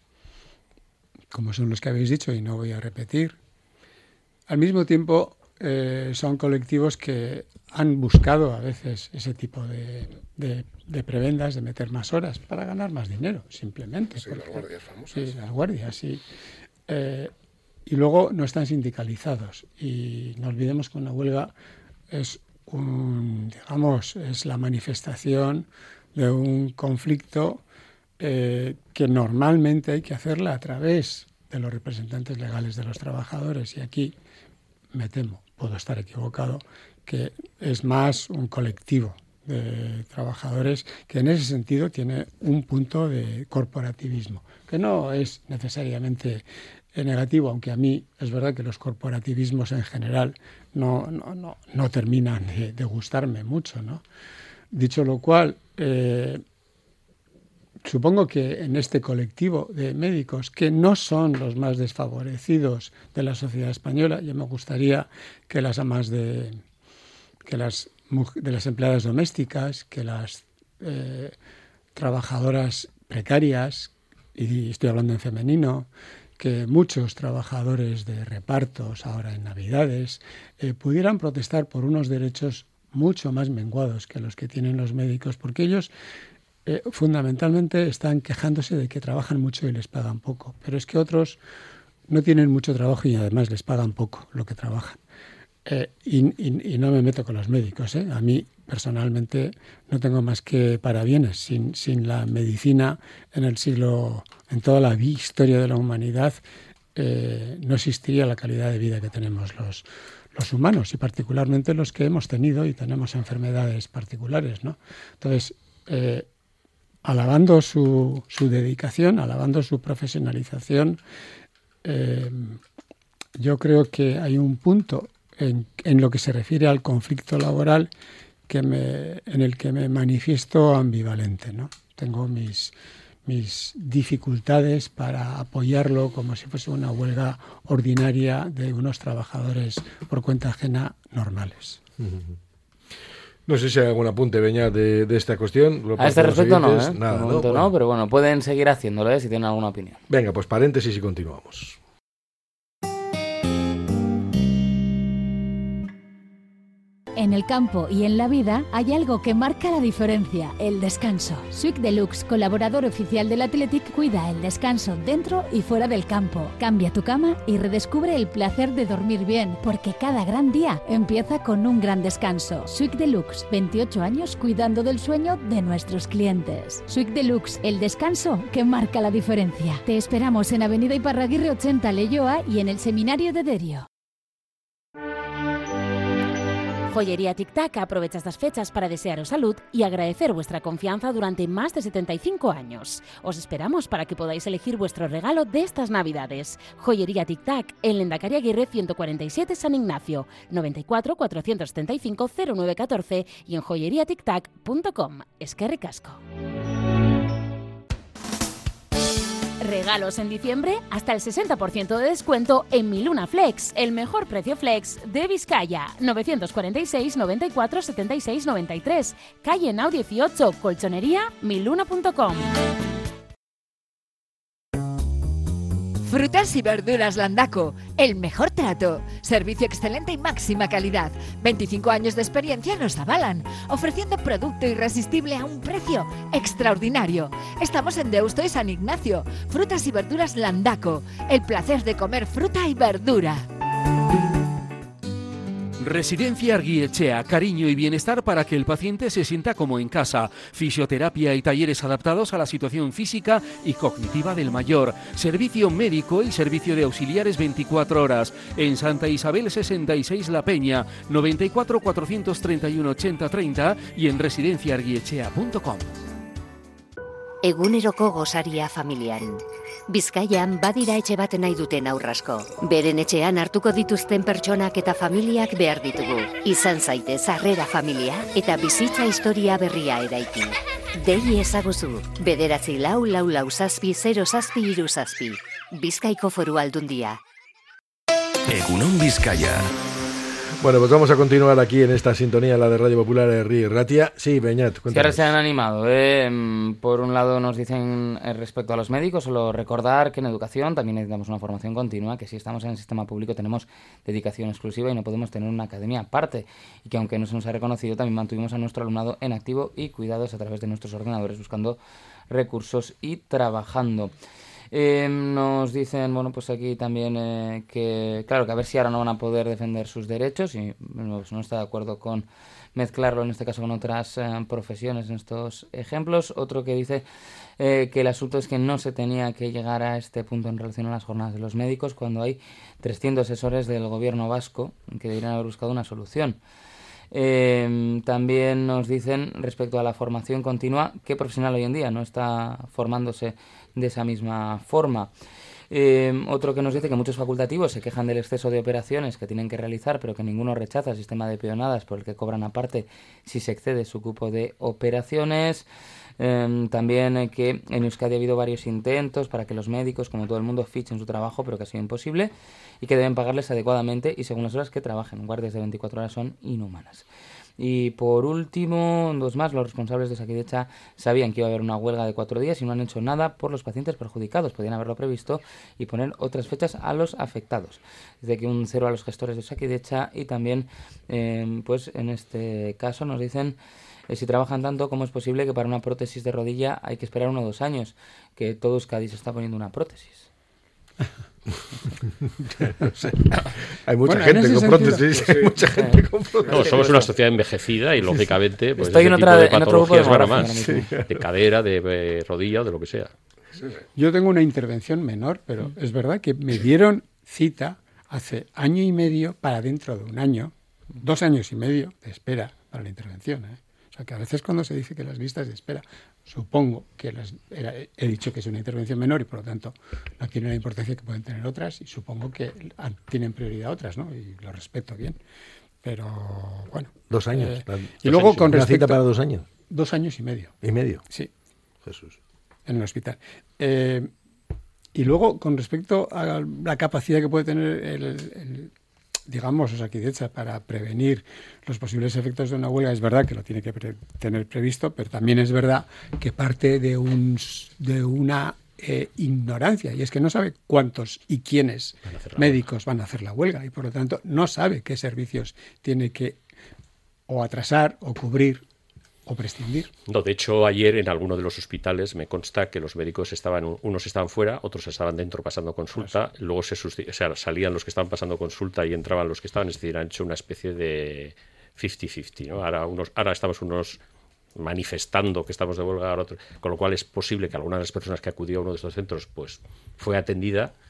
como son los que habéis dicho y no voy a repetir. Al mismo tiempo, eh, son colectivos que han buscado a veces ese tipo de, de, de prebendas, de meter más horas para ganar más dinero, simplemente.
Sí,
porque,
las guardias famosas.
Sí, las guardias, sí. Eh, y luego no están sindicalizados. Y no olvidemos que una huelga es un, digamos, es la manifestación de un conflicto eh, que normalmente hay que hacerla a través de los representantes legales de los trabajadores. Y aquí me temo, puedo estar equivocado, que es más un colectivo de trabajadores que en ese sentido tiene un punto de corporativismo, que no es necesariamente negativo, aunque a mí es verdad que los corporativismos en general no, no, no, no terminan de, de gustarme mucho, ¿no? Dicho lo cual, eh, supongo que en este colectivo de médicos, que no son los más desfavorecidos de la sociedad española, yo me gustaría que las amas de, que las, de las empleadas domésticas, que las eh, trabajadoras precarias, y estoy hablando en femenino, que muchos trabajadores de repartos ahora en Navidades eh, pudieran protestar por unos derechos mucho más menguados que los que tienen los médicos, porque ellos Eh, fundamentalmente están quejándose de que trabajan mucho y les pagan poco, pero es que otros no tienen mucho trabajo y además les pagan poco lo que trabajan. Eh, y, y, y no me meto con los médicos, ¿eh? A mí personalmente no tengo más que parabienes. Sin, sin la medicina en el siglo, en toda la historia de la humanidad, eh, no existiría la calidad de vida que tenemos los, los humanos, y particularmente los que hemos tenido y tenemos enfermedades particulares, ¿no? Entonces, eh, alabando su, su dedicación, alabando su profesionalización, eh, yo creo que hay un punto en, en lo que se refiere al conflicto laboral que me, en el que me manifiesto ambivalente, ¿no? Tengo mis, mis dificultades para apoyarlo como si fuese una huelga ordinaria de unos trabajadores por cuenta ajena normales.
Uh-huh. No sé si hay algún apunte, Beñat, de, de esta cuestión.
A este respecto no, ¿eh?
Nada,
de momento
¿no?
no,
Bueno.
pero bueno, pueden seguir haciéndolo, ¿eh? Si tienen alguna opinión.
Venga, pues paréntesis y continuamos.
En el campo y en la vida hay algo que marca la diferencia, el descanso. Swick Deluxe, colaborador oficial del Athletic, cuida el descanso dentro y fuera del campo. Cambia tu cama y redescubre el placer de dormir bien, porque cada gran día empieza con un gran descanso. Swick Deluxe, veintiocho años cuidando del sueño de nuestros clientes. Swick Deluxe, el descanso que marca la diferencia. Te esperamos en Avenida Iparraguirre ochenta, Leioa, y en el Seminario de Derio.
Joyería Tic Tac aprovecha estas fechas para desearos salud y agradecer vuestra confianza durante más de setenta y cinco años. Os esperamos para que podáis elegir vuestro regalo de estas Navidades. Joyería Tic Tac en Lehendakari Aguirre ciento cuarenta y siete San Ignacio, noventa y cuatro, cuatrocientos setenta y cinco, cero nueve catorce y en joyería tic tac punto com. Eskerrik asko. Regalos en diciembre hasta el sesenta por ciento de descuento en Mi Luna Flex, el mejor precio flex de Vizcaya. novecientos cuarenta y seis, noventa y cuatro, setenta y seis, noventa y tres. Calle Nau dieciocho, colchonería miluna punto com.
Frutas y verduras Landaco, el mejor trato, servicio excelente y máxima calidad. veinticinco años de experiencia nos avalan, ofreciendo producto irresistible a un precio extraordinario. Estamos en Deusto y San Ignacio. Frutas y verduras Landaco, el placer de comer fruta y verdura.
Residencia Arguietxea, cariño y bienestar para que el paciente se sienta como en casa. Fisioterapia y talleres adaptados a la situación física y cognitiva del mayor. Servicio médico y servicio de auxiliares veinticuatro horas. En Santa Isabel sesenta y seis La Peña, noventa y cuatro, cuatrocientos treinta y uno, ochenta, treinta y en residencia arguietxea punto com.
Eguneroko gozaria familian. Bizkaian badira etxe bat nahi duten aurrasko. Beren etxean hartuko dituzten pertsonak eta familiak behar ditugu. Izan zaitez harrera familia eta bizitza historia berria eraiki. Dei ezaguzu, bederatzi lau lau lau zazpi zero zazpi hiru zazpi. Bizkaiko Foru Aldundia.
Egunon Vizcaya.
Bueno, pues vamos a continuar aquí en esta sintonía, la de Radio Popular Herri Ratia. Sí, Beñat, cuéntanos.
Sí, ahora se han animado. ¿eh? Por un lado nos dicen respecto a los médicos, solo recordar que en educación también necesitamos una formación continua, que si estamos en el sistema público tenemos dedicación exclusiva y no podemos tener una academia aparte. Y que aunque no se nos ha reconocido, también mantuvimos a nuestro alumnado en activo y cuidados a través de nuestros ordenadores, buscando recursos y trabajando. Eh, nos dicen, bueno, pues aquí también eh, que, claro, que a ver si ahora no van a poder defender sus derechos y bueno, pues no está de acuerdo con mezclarlo en este caso con otras eh, profesiones en estos ejemplos. Otro que dice eh, que el asunto es que no se tenía que llegar a este punto en relación a las jornadas de los médicos cuando hay trescientos asesores del gobierno vasco que deberían haber buscado una solución. Eh, también nos dicen respecto a la formación continua que profesional hoy en día no está formándose de esa misma forma. Eh, otro que nos dice que muchos facultativos se quejan del exceso de operaciones que tienen que realizar, pero que ninguno rechaza el sistema de peonadas por el que cobran aparte si se excede su cupo de operaciones. Eh, también eh, que en Euskadi ha habido varios intentos para que los médicos, como todo el mundo, fichen su trabajo, pero que ha sido imposible y que deben pagarles adecuadamente y según las horas que trabajen. Guardias de veinticuatro horas son inhumanas. Y por último, dos más, los responsables de Osakidetza sabían que iba a haber una huelga de cuatro días y no han hecho nada por los pacientes perjudicados. Podían haberlo previsto y poner otras fechas a los afectados. Desde que un cero a los gestores de Osakidetza y también, eh, pues en este caso nos dicen eh, si trabajan tanto, ¿cómo es posible que para una prótesis de rodilla hay que esperar uno o dos años? Que todo Euskadi se está poniendo una prótesis.
No sé. Hay mucha bueno, gente con sentido, prótesis, pues sí. Hay mucha gente con prótesis.
No, somos una sociedad envejecida y lógicamente pues
estoy
ese
en
tipo
otra,
de patologías van a más,
sí.
de cadera, de, de rodilla o de lo que sea.
Yo tengo una intervención menor, pero es verdad que me dieron cita hace año y medio para dentro de un año, dos años y medio de espera para la intervención, ¿eh? O sea, que a veces cuando se dice que las listas de espera, supongo que las, era, he dicho que es una intervención menor y por lo tanto no tiene la importancia que pueden tener otras y supongo que tienen prioridad otras, ¿no? Y lo respeto bien. Pero bueno.
Dos años.
Eh,
la,
y
dos
luego
años,
con
una
respecto,
cita para dos años.
Dos años y medio.
¿Y medio?
Sí.
Jesús.
En el hospital. Eh, y luego con respecto a la capacidad que puede tener el, el digamos, Osakidetza para prevenir los posibles efectos de una huelga, es verdad que lo tiene que pre- tener previsto, pero también es verdad que parte de un de una eh, ignorancia, y es que no sabe cuántos y quiénes van médicos van a hacer la huelga, y por lo tanto no sabe qué servicios tiene que o atrasar o cubrir o prescindir.
No, de hecho, ayer en alguno de los hospitales me consta que los médicos estaban, unos estaban fuera, otros estaban dentro pasando consulta, pues, luego se susti- o sea, salían los que estaban pasando consulta y entraban los que estaban, es decir, han hecho una especie de cincuenta cincuenta, ¿no? Ahora, unos, ahora estamos unos manifestando que estamos de huelga, ahora otros, con lo cual es posible que alguna de las personas que acudió a uno de estos centros pues fue atendida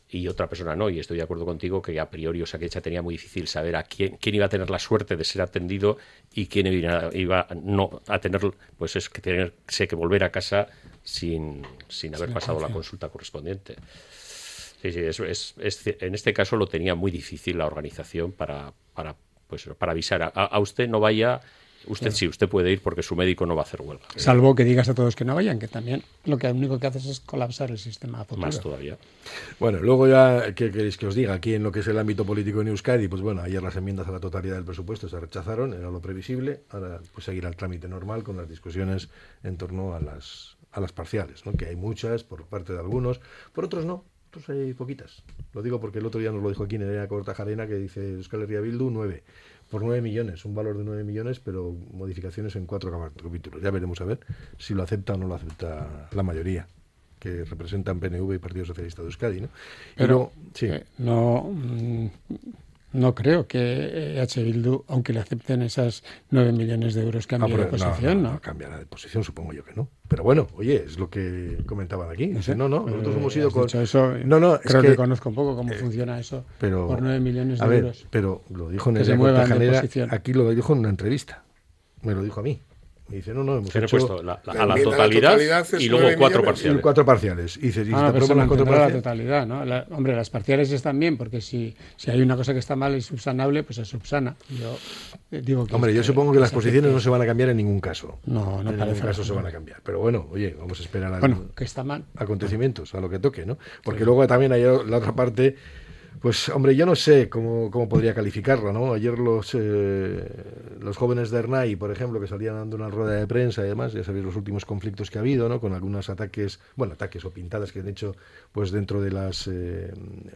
y otra persona no, y estoy de acuerdo contigo que a priori Osakidetza tenía muy difícil saber a quién, quién iba a tener la suerte de ser atendido y quién iba, iba no a tener, pues es que tenerse que volver a casa sin, sin haber
Sí,
pasado la consulta correspondiente. Sí, sí, es, es, es, en este caso lo tenía muy difícil la organización para, para, pues, para avisar. A, a usted no vaya... Usted
Claro.
sí, usted puede ir porque su médico no va a hacer huelga.
Salvo que digas a todos que no vayan, que también lo que único que haces es colapsar el sistema futuro.
Más todavía.
Bueno, luego ya, ¿qué queréis que os diga? Aquí en lo que es el ámbito político en Euskadi, pues bueno, ayer las enmiendas a la totalidad del presupuesto se rechazaron, era lo previsible, ahora pues seguirá el trámite normal con las discusiones en torno a las, a las parciales, ¿no? Que hay muchas por parte de algunos, por otros no, otros hay poquitas. Lo digo porque el otro día nos lo dijo aquí Nerea Kortajarena, que dice Euskal Herria Bildu nueve. Por nueve millones, un valor de nueve millones, pero modificaciones en cuatro capítulos. Ya veremos a ver si lo acepta o no lo acepta la mayoría, que representan P N V y Partido Socialista de Euskadi, ¿no? Y
Pero
luego, sí.
eh, no, mm, no creo que H. Bildu, aunque le acepten esas nueve millones de euros, cambie
Ah,
de
pero
posición,
no,
¿no?
no, cambiará de posición, supongo yo que no. Pero bueno, oye, es lo que comentaban aquí.
No
Dice,
sé,
no, no,
eh,
nosotros hemos
has
ido con...
dicho eso,
no, no, es
creo
que,
que conozco un poco cómo funciona eso
pero,
por nueve millones de
a ver,
euros.
pero lo dijo
Que se
Nerea
muevan de
Kortajarena,
posición.
aquí lo dijo en una entrevista. Me lo dijo a mí. Me dice, no, no, hemos
Se han
hecho...
puesto la, la,
La
a la
enmienda a la
totalidad,
totalidad es
y luego
nueve
cuatro
millones.
parciales.
Y cuatro parciales. Y dice, y si
Ah,
te
pero se
aprueban las cuatro
mantendrá la
parciales...
totalidad, ¿no? La- hombre, las parciales están bien, porque si, si hay una cosa que está mal y subsanable, pues se subsana. Yo eh, digo que
Hombre, yo
que-
supongo que las
se
posiciones
acepte.
no se van a cambiar en ningún caso.
No, no
en ningún
parece
caso se
razonable.
van a cambiar. Pero bueno, oye, vamos a esperar a
Bueno, que está mal.
acontecimientos, a lo que toque, ¿no? Porque
Sí.
luego también hay la otra parte, pues hombre, yo no sé cómo, cómo podría calificarla, ¿no? Ayer los eh, los jóvenes de Ernai, por ejemplo, que salían dando una rueda de prensa y demás, ya sabéis los últimos conflictos que ha habido, ¿no? Con algunos ataques, bueno, ataques o pintadas que han hecho pues dentro de las eh,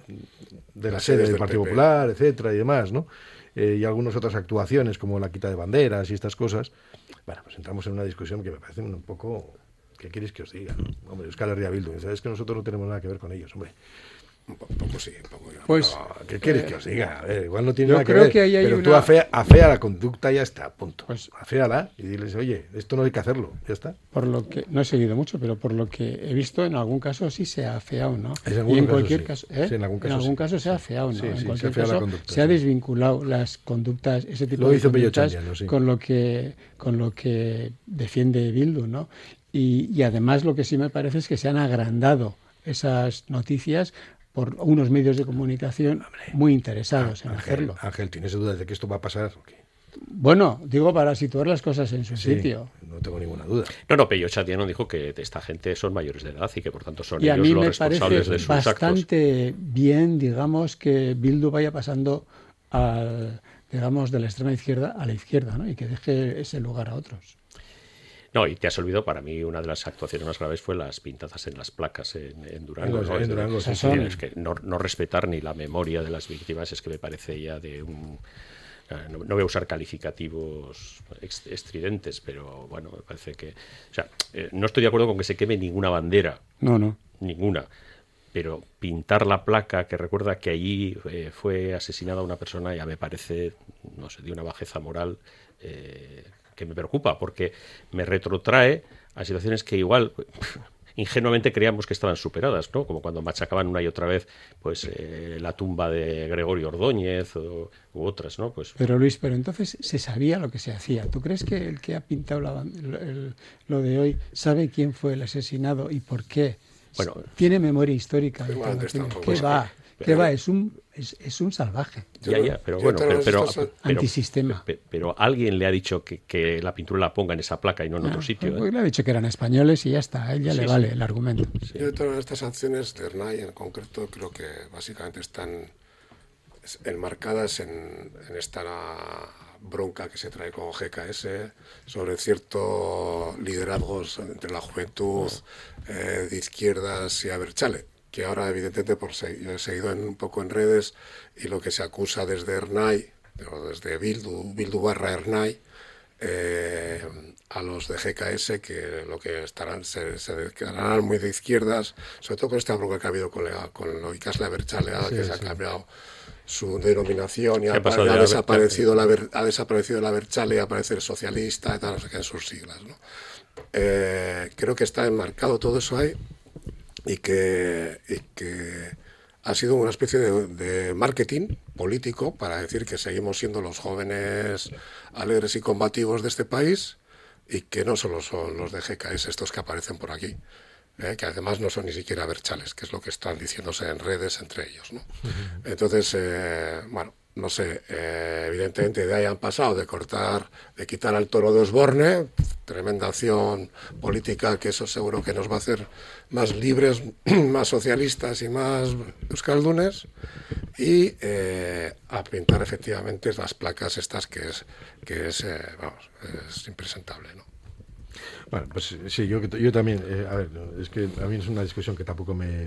de las sedes del Partido
P P.
Popular, etcétera, y demás, ¿no? Eh, y algunas otras actuaciones como la quita de banderas y estas cosas. Bueno, pues entramos en una discusión que me parece un poco... ¿Qué queréis que os diga? ¿No? Hombre, Euskal Herria Bildu, sabes que nosotros no tenemos nada que ver con ellos, hombre.
Un po- poco sí, un poco yo.
Pues,
No, ¿qué quieres
eh,
que os diga? A ver, igual no tiene
yo
nada que
creo
ver,
que ahí hay
pero tú
una-
afea, afea la conducta y ya está, punto.
Pues-
Aféala y diles, oye, esto no hay que hacerlo, ya está.
Por lo que no he seguido mucho, pero por lo que he visto, en algún caso sí se ha afeado, ¿no?
En
y
algún
en
caso
cualquier
sí.
caso, ¿eh?
Sí, en algún caso sí.
se ha afeado, ¿no?
Sí,
en
sí, se
cualquier
afea la
caso
conducta,
se ha
sí.
desvinculado las conductas, ese tipo
Lo
de
hizo Pello
conductas
Chandiano, sí.
con lo que con lo que defiende Bildu, ¿no? Y, y además lo que sí me parece es que se han agrandado esas noticias por unos medios de comunicación muy interesados en
Ángel,
hacerlo.
Ángel, ¿tienes dudas de que esto va a pasar? ¿O qué?
Bueno, digo para situar las cosas en su
Sí,
sitio.
no tengo ninguna duda.
No, no, Pello Chandiano dijo que esta gente son mayores de edad y que por tanto son
Y a
ellos
mí
los
me
responsables
parece
de sus actos.
bastante bien, digamos, que Bildu vaya pasando al, digamos, de la extrema izquierda a la izquierda, ¿no? Y que deje ese lugar a otros.
No, y te has olvidado, para mí una de las actuaciones más graves fue las pintadas en las placas en, en Durango.
En
¿no?
en Durango,
Es
sí,
decir,
sí.
es que no, no respetar ni la memoria de las víctimas es que me parece ya de un... No, no voy a usar calificativos ex- estridentes, pero bueno, me parece que... O sea, eh, no estoy de acuerdo con que se queme ninguna bandera.
No, no.
Ninguna. Pero pintar la placa que recuerda que allí eh, fue asesinada una persona ya me parece, no sé, de una bajeza moral eh, que me preocupa, porque me retrotrae a situaciones que igual ingenuamente creíamos que estaban superadas, ¿no? Como cuando machacaban una y otra vez pues eh, la tumba de Gregorio Ordóñez o, u otras, ¿no? Pues
Pero Luis, pero entonces se sabía lo que se hacía. ¿Tú crees que el que ha pintado la ban- el- el- lo de hoy sabe quién fue el asesinado y por qué?
Bueno,
Tiene memoria histórica. de
Igual
todo
está un
aquello.
poco-
¿Qué va? ¿Qué
pero-
va? Es un, es, es un salvaje.
ya, ya, pero
yo
bueno,
te
pero,
los
pero,
estos-
pero-
Antisistema.
pe- pero alguien le ha dicho que, que la pintura la ponga en esa placa y no en otro
Ah,
sitio.
pues
¿eh?
le ha dicho que eran españoles y ya está. A él ya
Sí,
le
sí.
vale el argumento.
Yo de todas estas acciones de Ernai en concreto creo que básicamente están es- enmarcadas en, en esta bronca que se trae con G K S sobre ciertos liderazgos entre la juventud eh, de izquierdas y Abertzale, que ahora evidentemente por se- yo he seguido en, un poco en redes y lo que se acusa desde Ernai, o desde Bildu, Bildu barra Ernai, eh, a los de G K S que lo que estarán se, se declararán muy de izquierdas, sobre todo con esta bronca que ha habido con, la, con lo Ikasle Abertzale,
Sí,
que se ha
sí.
cambiado su denominación y
¿Qué
ha,
ha pasado
ha
de
desaparecido la Aber- ha desaparecido la Abertzale y aparece el socialista y tal, no sé qué en sus siglas, ¿no? Eh, creo que está enmarcado todo eso ahí y que, y que ha sido una especie de, de marketing político para decir que seguimos siendo los jóvenes alegres y combativos de este país y que no solo son los de G K S estos que aparecen por aquí, ¿eh? Que además no son ni siquiera berchales, que es lo que están diciéndose en redes entre ellos, ¿no? Uh-huh. Entonces, eh, bueno, no sé, eh, evidentemente de ahí han pasado de cortar, de quitar al toro de Osborne, tremenda acción política que eso seguro que nos va a hacer más libres, más socialistas y más euskaldunes, y eh, a pintar efectivamente las placas estas que es, que es, eh, vamos, es impresentable, ¿no?
Bueno, pues sí, yo, yo también, eh, a ver, es que a mí es una discusión que tampoco me...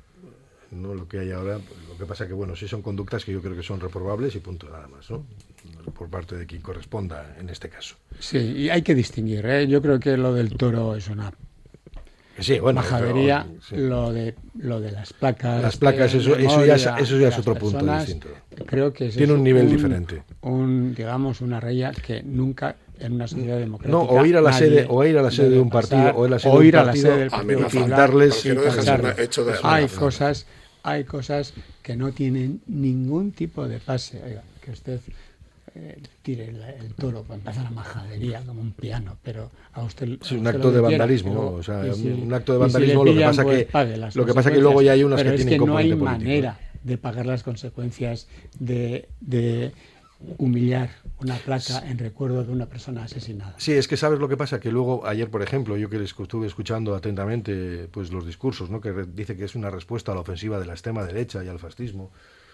no lo que hay ahora, lo que pasa que, bueno, sí son conductas que yo creo que son reprobables y punto, nada más, ¿no? Por parte de quien corresponda en este caso.
Sí, y hay que distinguir, ¿eh? Yo creo que lo del toro es una
sí, bueno,
majadería,
pero, sí.
lo de lo de las placas.
Las placas, eso, eso ya, eso ya es otro punto distinto.
Creo que es
tiene un nivel un, diferente.
Un, digamos, una raya que nunca en una sociedad democrática.
No, o ir a la sede, o ir a la sede de un partido, o ir a la sede,
o ir
de,
a
un
la
partido,
sede del partido,
amenazarles
y hecho de
hay cosas, hay cosas que no tienen ningún tipo de pase. Oiga, que usted eh, tire el, el toro para empezar a majadería como un piano, pero a usted
es un acto de vandalismo, quiera, pero, o sea, si, un acto de vandalismo.
Si
lo que pasa
pues,
que lo que pasa que luego ya hay unas
pero
que
es
tienen
que no hay
político,
manera de pagar las consecuencias de, de humillar una placa en recuerdo de una persona asesinada.
Sí, es que sabes lo que pasa, que luego ayer, por ejemplo, yo que estuve escuchando atentamente pues los discursos, ¿no? Que dice que es una respuesta a la ofensiva de la extrema derecha y al fascismo.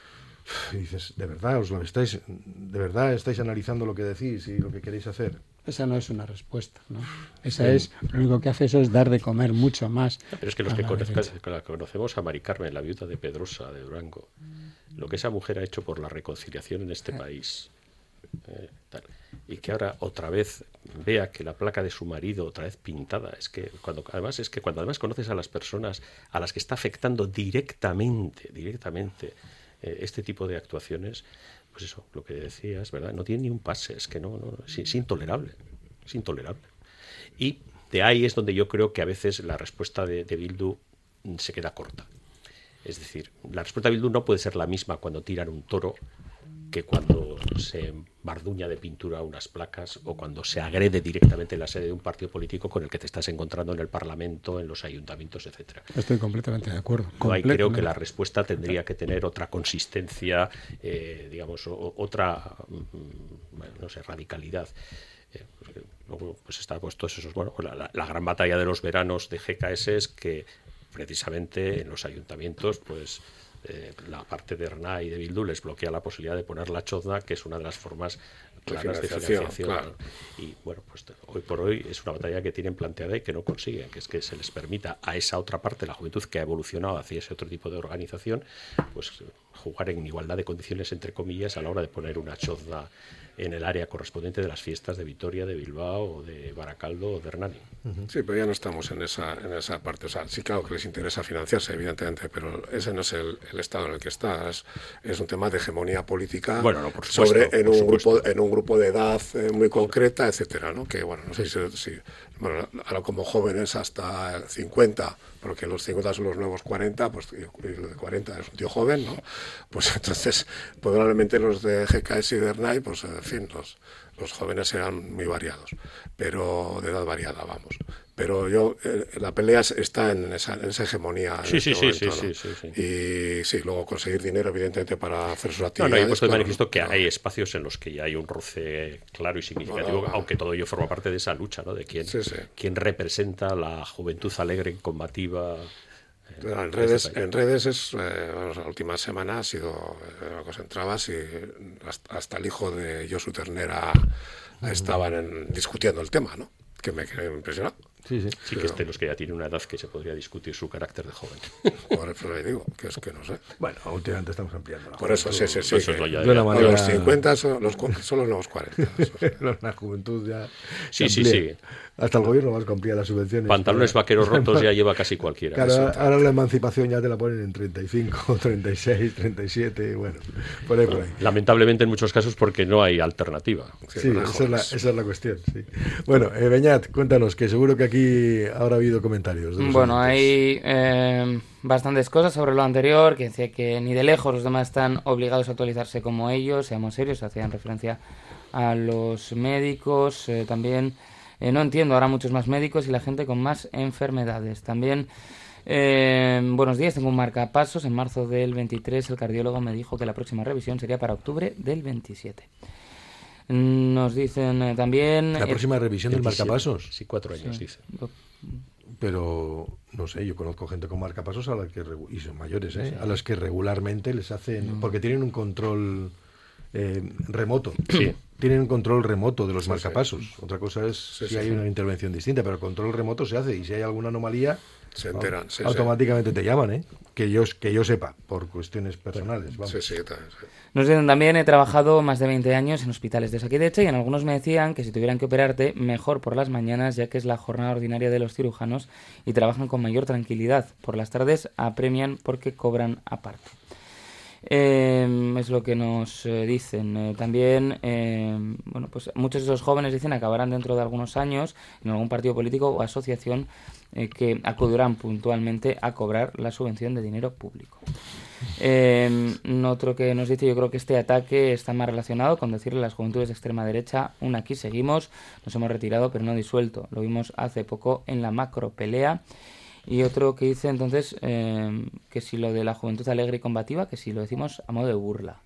Y dices, ¿de verdad os lo estáis, de verdad estáis analizando lo que decís y lo que queréis hacer?
Esa no es una respuesta, ¿no? Esa sí. es, lo único que hace eso es dar de comer mucho más.
Pero es que los que conozcas, conocemos a Mari Carmen, la viuda de Pedrosa de Durango, lo que esa mujer ha hecho por la reconciliación en este país, eh, tal, y que ahora otra vez vea que la placa de su marido otra vez pintada, es que cuando además es que cuando además conoces a las personas a las que está afectando directamente, directamente eh, este tipo de actuaciones, pues eso, lo que decías, ¿verdad? No tiene ni un pase, es que no, no es, es intolerable, es intolerable. Y de ahí es donde yo creo que a veces la respuesta de, de Bildu se queda corta. Es decir, la respuesta de Bildu no puede ser la misma cuando tiran un toro que cuando se barduña de pintura unas placas o cuando se agrede directamente en la sede de un partido político con el que te estás encontrando en el Parlamento, en los ayuntamientos, etcétera.
Estoy completamente de acuerdo.
No, ahí creo que la respuesta tendría que tener otra consistencia, eh, digamos, o, otra, bueno, no sé, radicalidad. Eh, luego pues está pues todos esos, bueno, la, la, la gran batalla de los veranos de G K S es que precisamente en los ayuntamientos, pues eh, la parte de Erna y de Bildu les bloquea la posibilidad de poner la chozna, que es una de las formas claras de financiación. Claro. Y bueno, pues hoy por hoy es una batalla que tienen planteada y que no consiguen, que es que se les permita a esa otra parte de la juventud que ha evolucionado hacia ese otro tipo de organización, pues jugar en igualdad de condiciones, entre comillas, a la hora de poner una chozna en el área correspondiente de las fiestas de Vitoria, de Bilbao, o de Baracaldo o de Hernani.
Sí, pero ya no estamos en esa en esa parte. O sea, sí, claro que les interesa financiarse, evidentemente, pero ese no es el, el estado en el que está. Es, es un tema de hegemonía política
bueno, no, por supuesto,
sobre en
por
un
supuesto.
grupo en un grupo de edad eh, muy concreta, etcétera, ¿no? Que bueno, no sé si, si bueno, ahora como jóvenes hasta cincuenta, porque los cincuenta son los nuevos cuarenta, pues y los de cuarenta es un tío joven, ¿no? Pues entonces, probablemente los de G K S y de Ernai, pues en fin, los, los jóvenes serán muy variados, pero de edad variada, vamos. Pero yo, eh, la pelea está en esa, en esa hegemonía.
Sí, sí,
este
sí,
momento,
sí,
¿no?
sí, sí,
sí. Y sí, luego conseguir dinero, evidentemente, para hacer sus
No,
actividades.
no, he puesto de
claro,
manifiesto que
no.
hay espacios en los que ya hay un roce claro y significativo,
No, no,
aunque todo ello forma parte de esa lucha, ¿no? De quién,
sí, sí.
quién representa la juventud alegre, combativa.
En, en redes, en redes es, eh, bueno, la última semana ha sido eh, cosa entrabas y hasta, hasta el hijo de Josu Ternera uh-huh. estaban en, discutiendo el tema, ¿no? Que me, que me impresionó.
Sí, sí.
Sí, que es de los que ya tiene una edad que se podría discutir su carácter de joven.
Por eso le digo, que es que no sé.
Bueno, últimamente estamos ampliando. La
Por eso, sí, sí, sí.
Eso
Que,
es lo
de una manera... Los cincuenta son los, son los nuevos cuarenta.
La juventud ya...
Sí, sí, sí.
Hasta el gobierno vasco amplía las subvenciones.
Pantalones para... vaqueros rotos ya lleva casi cualquiera.
Claro, ahora la emancipación ya te la ponen en treinta y cinco, treinta y seis, treinta y siete, bueno, por ahí, por ahí.
Lamentablemente en muchos casos porque no hay alternativa.
Sí, sí esa, es la, esa es la cuestión. Sí. Bueno, eh, Beñat, cuéntanos, que seguro que aquí aquí habrá habido comentarios. De los
bueno,
oyentes.
hay eh, bastantes cosas sobre lo anterior, que decía que ni de lejos los demás están obligados a actualizarse como ellos, seamos serios, hacían referencia a los médicos, eh, también eh, no entiendo, ahora muchos más médicos y la gente con más enfermedades. También, eh, buenos días, tengo un marcapasos, en marzo del veintitrés el cardiólogo me dijo que la próxima revisión sería para octubre del veintisiete. Nos dicen eh, también...
La próxima revisión del marcapasos.
Sí, cuatro años,
sí.
dice.
Pero, no sé, yo conozco gente con marcapasos a las que, y son mayores, ¿eh? Sí. A las que regularmente les hacen... Mm. Porque tienen un control eh, remoto.
Sí.
Tienen un control remoto de los
sí,
marcapasos.
Sí.
Otra cosa es
sí,
si
sí,
hay
sí.
una intervención distinta, pero el control remoto se hace y si hay alguna anomalía...
Se enteran. Sí,
automáticamente
sí.
te llaman, ¿eh? Que yo, que yo sepa, por cuestiones personales. Vamos.
Sí, sí, también, sí.
Nos dicen también, he trabajado más de veinte años en hospitales de Osakidetza y en algunos me decían que si tuvieran que operarte, mejor por las mañanas, ya que es la jornada ordinaria de los cirujanos y trabajan con mayor tranquilidad. Por las tardes apremian porque cobran aparte. Eh, es lo que nos eh, dicen. Eh, también, eh, bueno, pues muchos de esos jóvenes dicen acabarán dentro de algunos años en algún partido político o asociación eh, que acudirán puntualmente a cobrar la subvención de dinero público. Eh, otro que nos dice, yo creo que este ataque está más relacionado con decirle a las juventudes de extrema derecha, un aquí seguimos, nos hemos retirado pero no disuelto. Lo vimos hace poco en la macro pelea. Y otro que dice entonces eh, que si lo de la juventud alegre y combativa, que si lo decimos a modo de burla.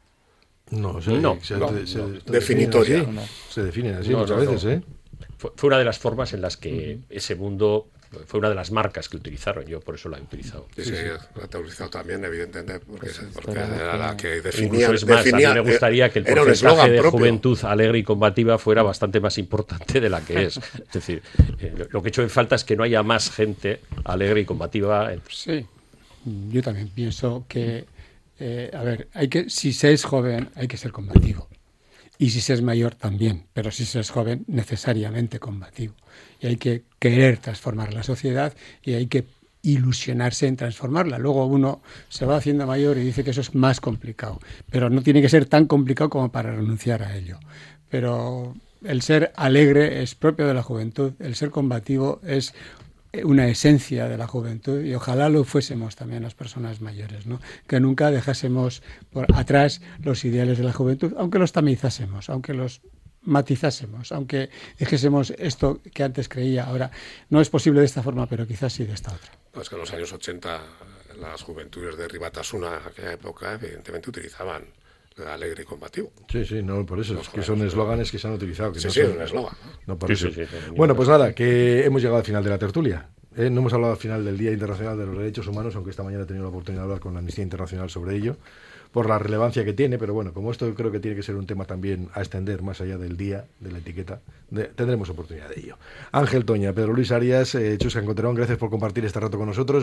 No, se,
no,
se,
no,
se, se,
no.
se
Definitoria.
Definen así, se definen así
no,
muchas
no,
veces,
no.
¿eh?
Fue, fue una de las formas en las que uh-huh. ese mundo... Fue una de las marcas que utilizaron, yo por eso la he utilizado.
Sí, sí, sí. La he utilizado también, evidentemente, porque,
pues
porque era la que definía...
Incluso es más,
definía,
a mí me gustaría que el porcentaje de juventud alegre y combativa fuera bastante más importante de la que es. Es decir, eh, lo que he hecho en falta es que no haya más gente alegre y combativa.
Sí, yo también pienso que, eh, a ver, hay que si se es joven hay que ser combativo. Y si se es mayor también, pero si se es joven, necesariamente combativo. Y hay que querer transformar la sociedad y hay que ilusionarse en transformarla. Luego uno se va haciendo mayor y dice que eso es más complicado, pero no tiene que ser tan complicado como para renunciar a ello. Pero el ser alegre es propio de la juventud, el ser combativo es una esencia de la juventud y ojalá lo fuésemos también las personas mayores, ¿no? Que nunca dejásemos por atrás los ideales de la juventud, aunque los tamizásemos, aunque los matizásemos, aunque dijésemos esto que antes creía, ahora no es posible de esta forma, pero quizás sí de esta otra.
No, es que en los años ochenta las juventudes de Ribatasuna en aquella época evidentemente utilizaban alegre y combativo.
Sí, sí, no, por eso, es que son eslóganes que se han utilizado. Que
sí,
no
sí,
son,
es un eslogan.
No, por
sí,
eso.
Sí, sí, sí,
bueno, pues nada, que hemos llegado al final de la tertulia. ¿eh? No hemos hablado al final del Día Internacional de los Derechos Humanos, aunque esta mañana he tenido la oportunidad de hablar con la Amnistía Internacional sobre ello, por la relevancia que tiene, pero bueno, como esto creo que tiene que ser un tema también a extender más allá del día, de la etiqueta, de, tendremos oportunidad de ello. Ángel Toña, Pedro Luis Arias, eh, Chusca Encontrón, gracias por compartir este rato con nosotros.